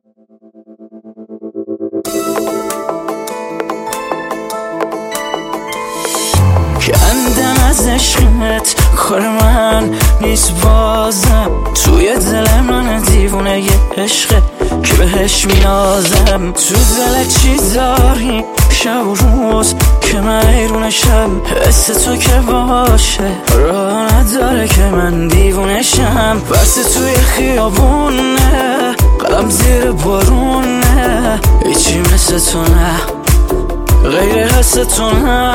کندم از عشقت، کار من نیست بازم. توی دل من دیوونه یه عشقه که بهش مینازم. تو دل چی داری شب و روز که من حیرونشم؟ حس تو که باشه راه نداره که من دیوونشم. بس توی خیابونه قلم زیر بارونه، هیچی مثل تو نه غیر حس تو نه.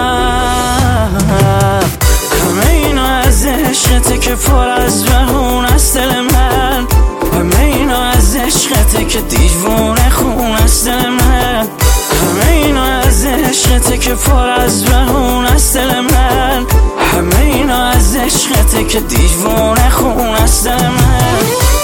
همه اینا از عشقته که پر از بهون است دل من. همه اینا از عشقته که دیوونه خون است دل من. همه اینا از عشقته که پر از بهون است دل من. همه اینا از عشقته که دیوونه خون است دل من.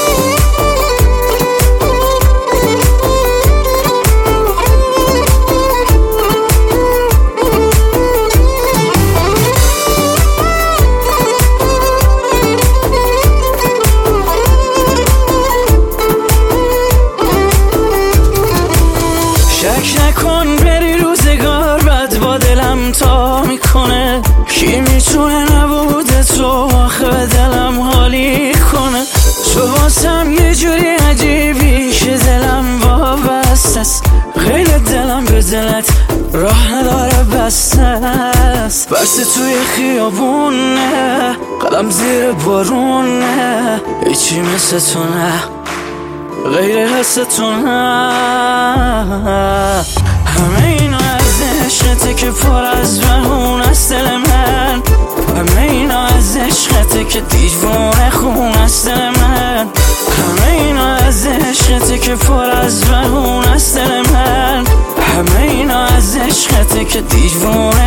شک نکن بری روزگار بد با دلم تا میکنه. کی میتونه نبوده تو آخه به دلم حالی کنه؟ تو واسم یه جوری عجیبی که دلم وابسته است. غیر دلم به دلت راه نداره بسته است. بس توی خیابونه قلم زیر بارونه، هیچی مثل تو نه غیر حس تو نه. همه اینا از عشقته که پر از بهون است دل من. همه اینا از عشقته که دیوونه خون است دل من. همه اینا از عشقته که پر از بهون است دل من. همه اینا از عشقته که دیوونه